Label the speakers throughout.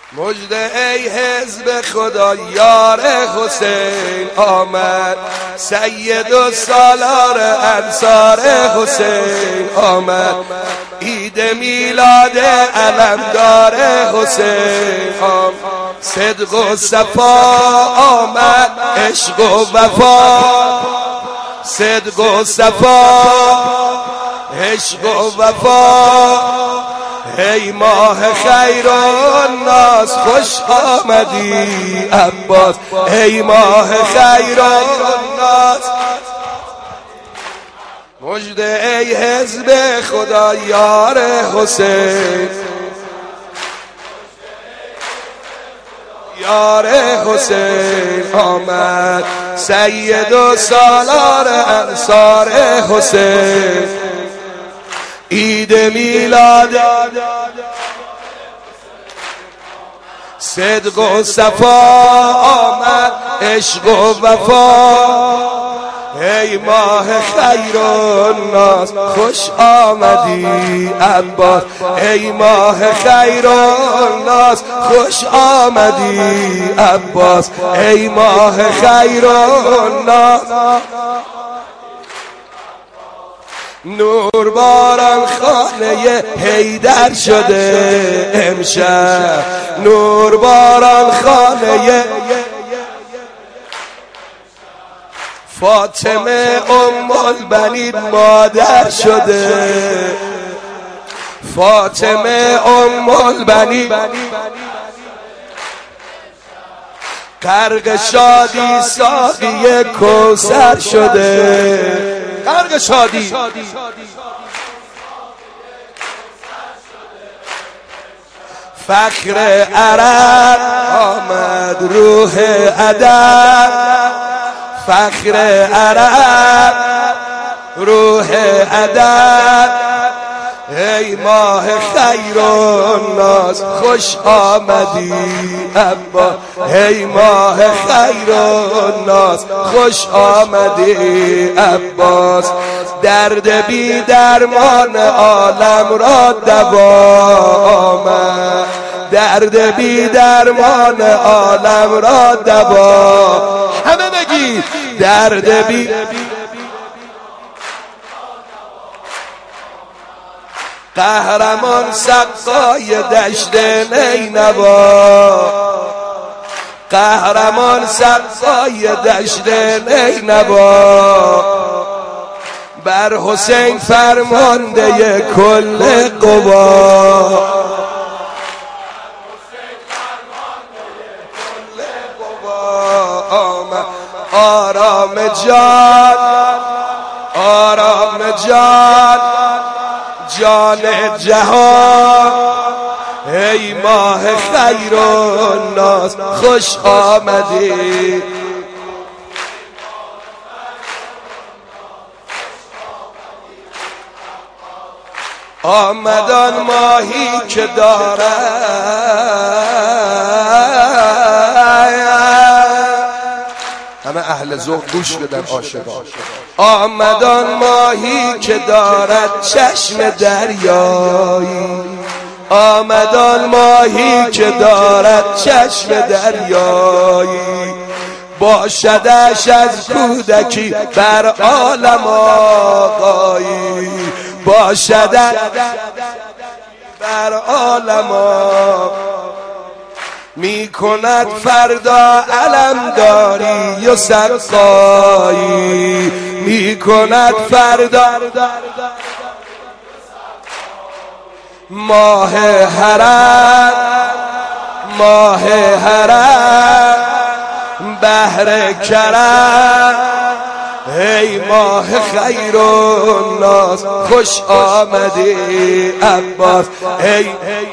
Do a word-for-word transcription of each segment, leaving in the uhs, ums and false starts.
Speaker 1: مجده ای حزب خدا یار حسین آمد، سید و سالار انصار حسین آمد، عید میلاد علمدار حسین آمد، صدق و صفا آمد، عشق و وفا، صدق و صفا، عشق و وفا. ای ماه خیر الناس خوش آمدی عباس، ای ماه خیر الناس. مجده ای حزب خدا یار حسین، یار حسین آمد، سید و سالار انصار حسین، عید میلاد صدق و صفا آمد، عشق و وفا. ای ماه خیر الناس خوش آمدی عباس، ای ماه خیر الناس خوش آمدی عباس، ای ماه خیر الناس. نور باران خانه حیدر شده امشب، نور باران خانه فاطمه ام البنین مادر شده، فاطمه ام البنین غرق شادی ساقی کوثر شده، غرق شادی. فخر عرب آمد روح ادب، فخر عرب روح ادب. ای ماه خیر الناس خوش آمدی عباس، ای ماه خیر الناس خوش آمدی عباس. درد بی درمان عالم را دوا آمد، درد بی درمان عالم را دوا. همه بگید درد بی قهرمان سقای دشت نینوا، قهرمان سقای دشت نینوا. بر حسین فرمانده کل قوا، آرام جان، آرام جان، جان جهان. ای ماه خیر الناس خوش آمدی، آمدان ماهی که دارد. همه اهل ذوق گوش بدن عاشقان. آمدان ماهی که دارد چشم دریایی، آمدان ماهی که دارد چشم دریایی. باشدش از کودکی بر عالم آقایی، باشدش بر عالم می کند فردا علمداری و سقایی، می کند فردا ماه حرم، ماه حرم بحر کرم. ای ماه خیر الناس خوش آمدی عباس، ای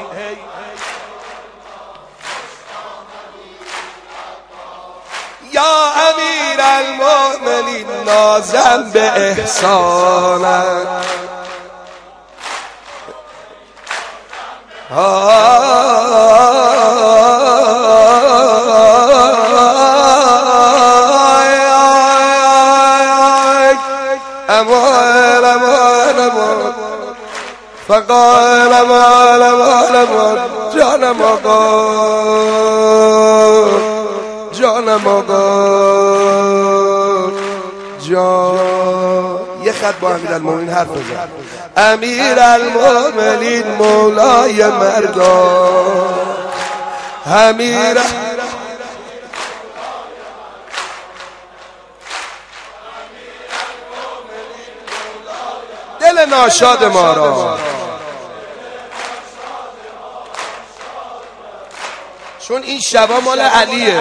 Speaker 1: یا امیر المؤمنین نازم به احسانت. امان امان امان فقال امان امان امان جانم آقا جانم آقا جان. یه خط با امیرالمومنین حرف بزن. امیرالمومنین مولای مردان، امیر دل ناشاد ما را، چون این شبا مال علیه.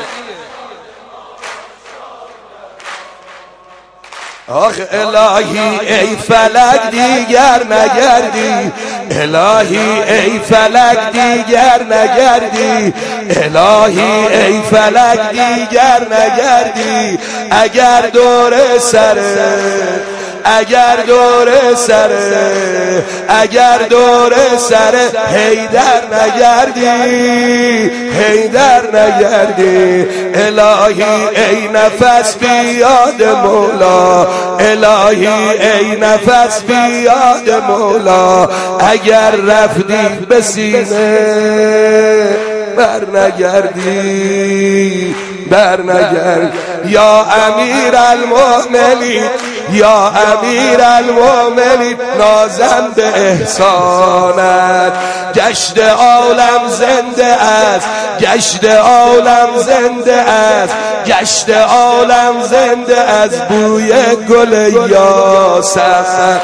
Speaker 1: آخ الهی ای فلک دیگر نگردی، الهی ای فلک دیگر نگردی، الهی ای فلک دیگر نگردی. اگر دور سره اگر دور سره اگر دور سره حیدر نگردی حیدر نگردی. الهی ای نفس بیاد مولا، الهی ای نفس بیاد مولا. اگر رفتی به سینه بر نگردی بر نگرد. یا امیرالمومنین یا امیرالمومنین نازم به احسانت. گشت عالم زنده است گشت عالم زنده است گشت عالم زنده از بوی گل یاسمن.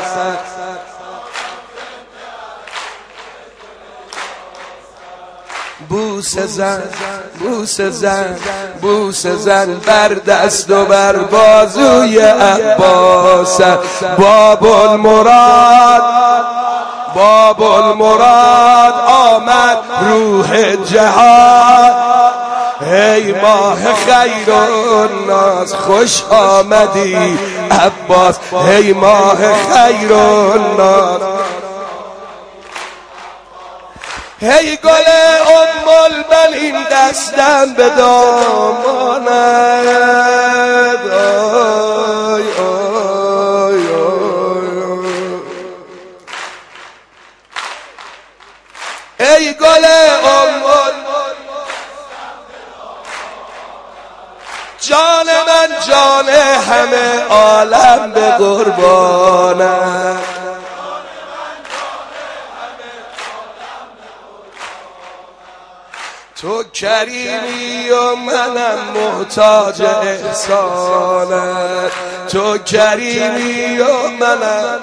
Speaker 1: بوسه زن بوسه زن بوسه زن بر دست و بر بازوی عباس. باب المراد باب المراد آمد روح جهان. ای ماه خیر الناس خوش آمدی عباس، ای ماه خیر الناس. هی گل ام البنین دستم به دامانت. آی آی آی ای گل ام جان من جان همه عالم به قربانت. تو کریمی و منم محتاج احسانت. تو کریمی و منم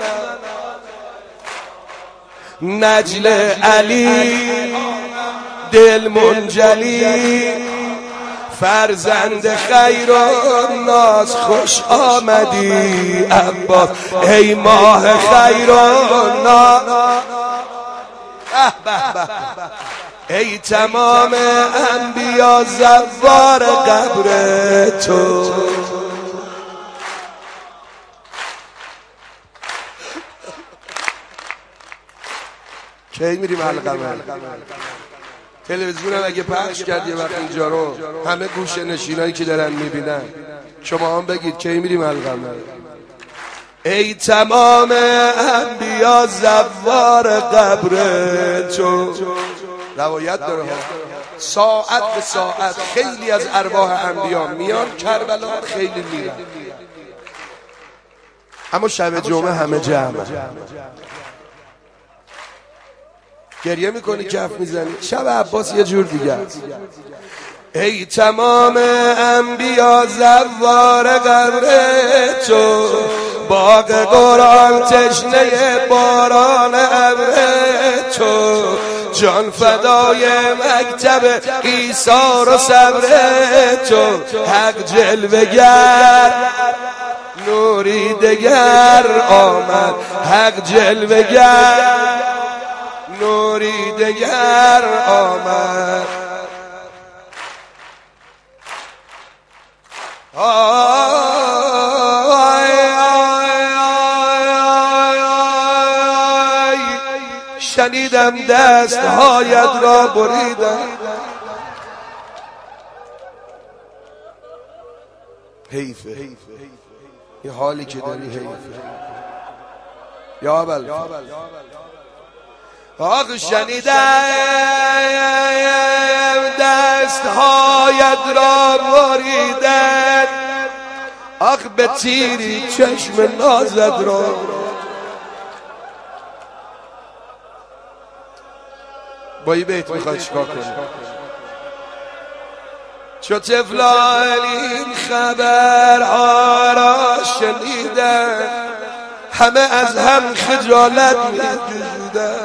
Speaker 1: نجل علی دل منجلی. فرزند خیر الناس خوش آمدی عباس، ای ماه خیر الناس. ای تمام انبیا زوار قبر تو. کی میریم حلقمه؟ تلویزیون هم اگه پخش کرد یه وقت اینجا رو همه گوشه نشینایی که دارن میبینن، شما هم بگید کی میریم حلقمه؟ ای تمام انبیا زوار قبر تو. روایت داره ها، ساعت به ساعت خیلی از ارواح انبیا میان کربلا، خیلی میرن، اما شب جمعه همه جمع. گریه میکنی کف میزنی. شب عباس یه جور دیگه است. ای تمام انبیا زوار قبر تو، باغ قرآن تشنه باران ابر تو. جان فدای مکتب ایثار و صبر تو. حق جلوه گر نوری دگر آمد، حق جلوه گر نوری دگر آمد. آی آی آی آی شنیدم دست هایت را بریدم. حیفه یه حالی که داری، حیفه یا بل. آخ شنیدم را بریدن، آخ به تیری چشم نازت را. با این بیت میخوای چیکار کنی؟ چو طفلان این خبرها را شنیدن، همه از هم خجالت می‌کشیدن.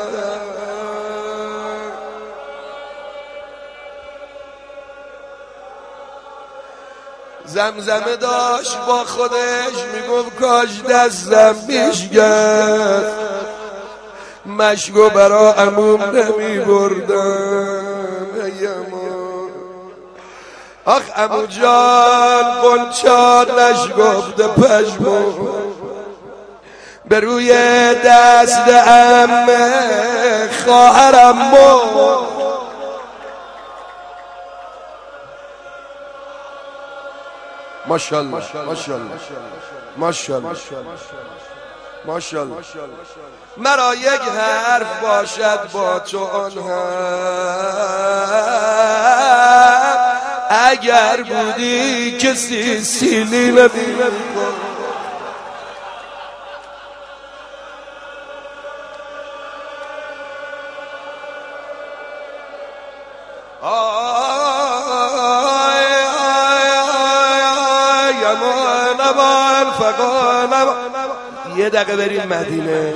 Speaker 1: زمزمه داشت با خودش میگفت کاش دستم میشگفت، مشکو برا عموم نمی بردم. آخ عمو جان قنچار نشگفته پشمو، به روی دست عمه خواهرم مو. ماشاءالله ماشاءالله ماشاءالله ماشاءالله. مرا یک حرف باشد با تو آن هم، اگر بودی کسی سیلی نمی‌کن. یه دقیقه بریم مدینه.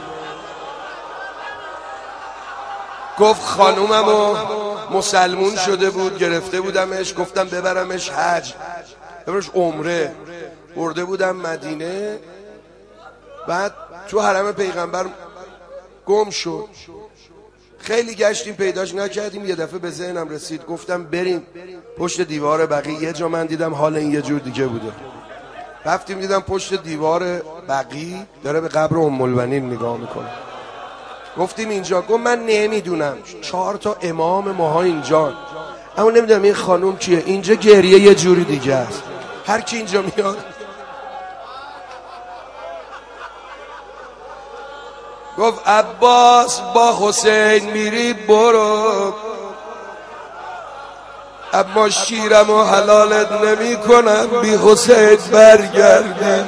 Speaker 1: گفت خانوممو مسلمون شده بود، گرفته بودمش، گفتم ببرمش حج، ببرمش عمره. برده بودم مدینه، بعد تو حرم پیغمبر گم شد. خیلی گشتیم پیداش نکردیم. یه دفعه به ذهنم رسید، گفتم بریم پشت دیوار بقی. یه جا من دیدم حال این یه جور دیگه بوده. رفتیم دیدم پشت دیوار بقی داره به قبر ام البنین نگاه میکنه. گفتیم اینجا. گفت من نمیدونم، چهار تا امام ماها اینجا، اما نمیدونم این خانوم کیه. اینجا گریه یه جوری دیگه است، هر کی اینجا میاد. گفت عباس با حسین میری برو، اما شیرم و حلالت نمی کنم بی حسین برگردی.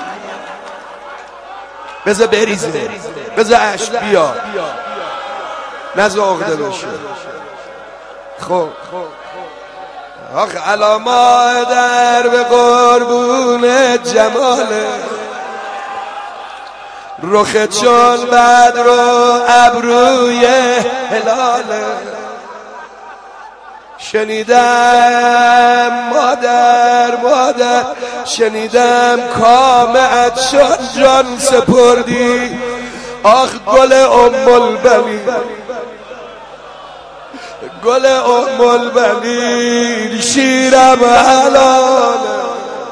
Speaker 1: بذار بریزه، بذار عشق بیا، نذار عقده بشه. خب آخ علامات در به قربون جماله، رخ چون بدر و ابروی هلاله. شنیدم مادر مادر، شنیدم کامت شد جان سپردی. آخ گل ام البنین، گل ام البنین، شیرم حلاله.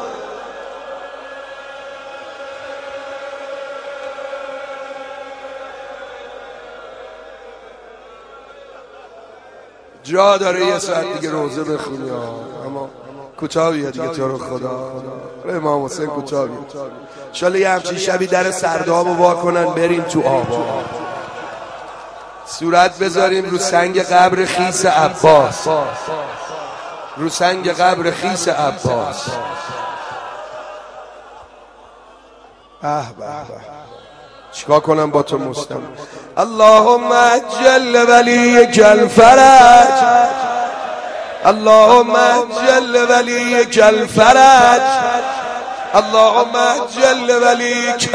Speaker 1: جا داره یه ساعت دیگه روزه بخونی، اما کوتاهیه دیگه تو رو خدا. امام حسین کوتاهیه. انشالله یه همچین شبی در سردابو وا کنن بریم تو آبا، صورت بذاریم رو سنگ قبر خیس عباس، رو سنگ قبر خیس عباس. اه به به، چیکار کنم با تو مستم؟ اللهم اجل ولیک الفرج، اللهم اجل ولیک الفرج، اللهم اجل ولیک.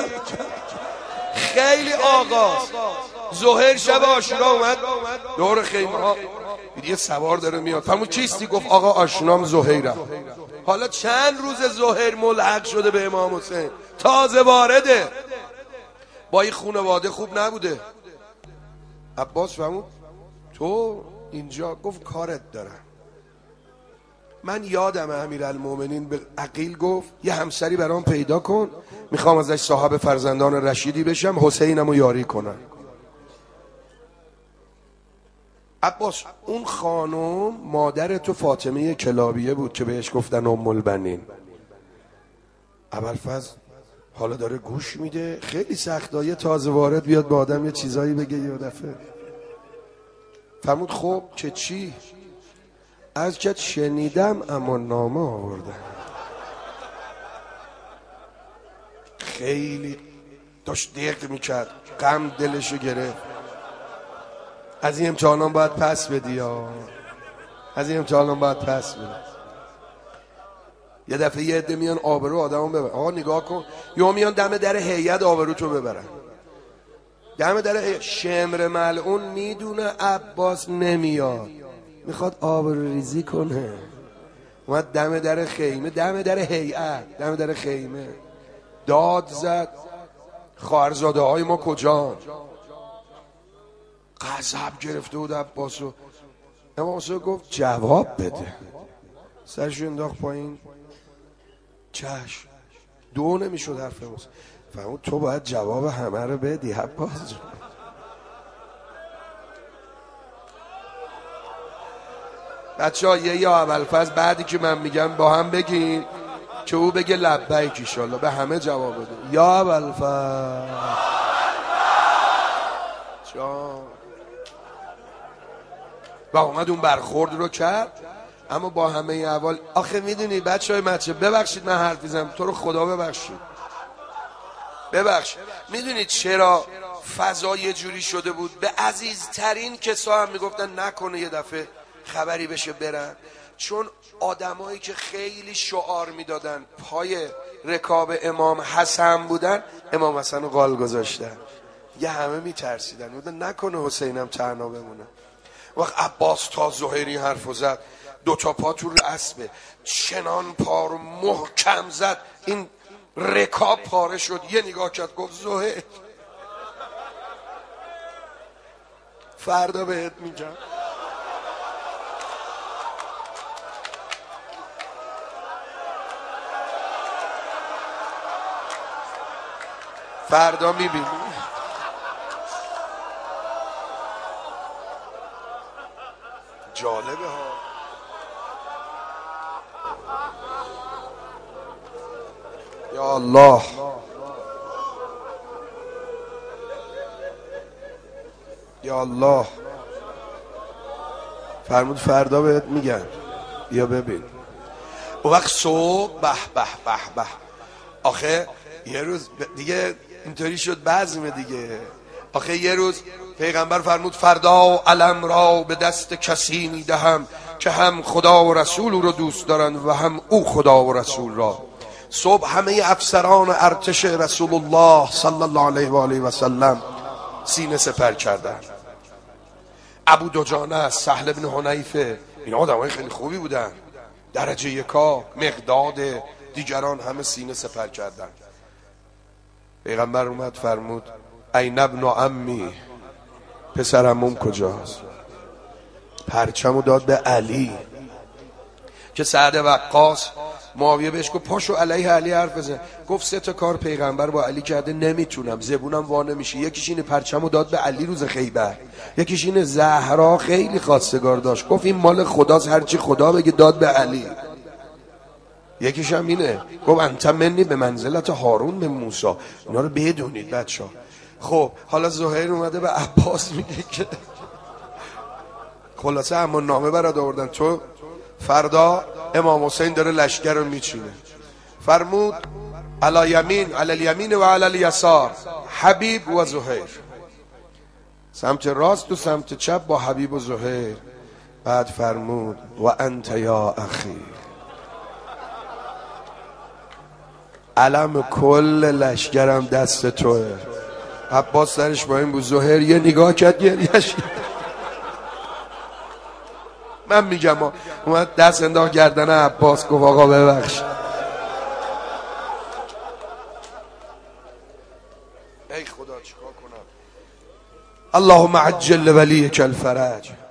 Speaker 1: خیلی آغاز ظهر شب عاشورا اومد دور خیمه ها، یه سوار داره میاد. فهمون چیستی؟ گفت آقا آشنام زهیرم. حالا چند روز ظهر ملحق شده به امام حسین، تازه وارده، با این خانواده خوب نبوده. عباس فهمون تو اینجا؟ گفت کارت دارم. من یادم امیرالمومنین به عقیل گفت یه همسری برام پیدا کن، میخوام ازش صاحب فرزندان رشیدی بشم، حسینمو یاری کنم. عباس اون خانم مادر تو فاطمه کلابیه بود که بهش گفتن ام البنین. ابوالفضل حالا داره گوش میده. خیلی سخته یه تازه وارد بیاد با آدم یه چیزایی بگه یه دفعه. فرمود خب که چی؟ از که شنیدم اما نامه آوردم. خیلی داشت دق میکرد، غم دلشو گرفت. از این امتحانان باید پس بدی یا از این امتحانان باید پس بدی. یه دفعه یه عده میان آبرو آدمو ببرن. آقا نگاه کن، یا میان دم در هیئت آبرو تو ببرن. دم در هیئت شمر ملعون میدونه عباس نمیاد، میخواد آبرو ریزی کنه. اومد دم در خیمه، دم در هیئت، دم در خیمه داد زد خواهرزاده های ما کجان؟ غضب گرفته بود عباسو. امام حسین گفت جواب بده. سرشو انداخت پایین. چشم. دو نمیشد حرف امام حسین. فهمود تو باید جواب همه رو بدی عباس جون. بچه ها یه یا ابوالفضل بعدی که من میگم با هم بگین که او بگه لبیک ایشالله، به همه جواب بده. یا ابوالفضل جان. و اومد اون برخورد رو کرد، اما با همه اول. آخه میدونی بچه های مچه، ببخشید من حرف میزنم، تو رو خدا ببخشید ببخشید. میدونید چرا فضا یه جوری شده بود؟ به عزیزترین کسا هم میگفتن نکنه یه دفعه خبری بشه برن. چون آدمایی که خیلی شعار میدادن پای رکاب امام حسن بودن، امام حسن رو قال گذاشتن. یه همه میترسیدن، بودن نکنه حسینم تنها بمونه. وقت عباس تا زهیری حرفو زد، دوتا پا تو اسبه، چنان پا رو محکم زد این رکاب پاره شد. یه نگاه کرد گفت زهیر فردا بهت میگم. فردا میبینی. جالبه ها. یا الله. یا الله. فرمود فردا بهت میگن. یا ببین اون وقت صبح به به به به. آخه یه روز دیگه اینطوری شد بزمه دیگه. آخه یه روز پیغمبر فرمود فردا علم را به دست کسی میدهم که هم خدا و رسول او رو دوست دارند و هم او خدا و رسول را. صبح همه افسران ارتش رسول الله صلی الله علیه و آله و سلم سینه سپر کردند. ابو دجانه، سهل بن حنیفه، این آدمای خیلی خوبی بودن، درجه یکا، مقداد، دیگران همه سینه سپر کردند. پیغمبر اومد فرمود این ابن عمی، پسر عموم کجاست؟ پرچمو داد به علی که سعد وقاص معاویه بهش گفت پاشو علیه علی حرف بزن. گفت سه تا کار پیغمبر با علی کرده نمیتونم، زبونم وا نمیشه. یکیش اینه پرچمو داد به علی روز خیبر، یکیش اینه زهرا خیلی خواستگار داشت، گفت این مال خداست هرچی خدا بگه داد به علی. یکیش هم اینه گفت انت منی به منزلت هارون به موسی. اینا رو بدونید بچه ها. خب حالا زهیر اومده به عباس میگه که خلاصه اما نامه برات آوردن، تو فردا امام حسین داره لشکر رو میچینه. فرمود علی یمین، علی الیمین و علی الیسار حبیب و زهیر، سمت راست و سمت چپ با حبیب و زهیر. بعد فرمود و انت یا اخی، علم کل لشکرم دست توه. عباس سرش با این بود. زهیر یه نگاه کرد گریش. من میگم ما اومد دست انداخت گردن عباس گفت آقا ببخش. ای خدا چیکار کنم؟ اللهم عجل ولیک الفرج.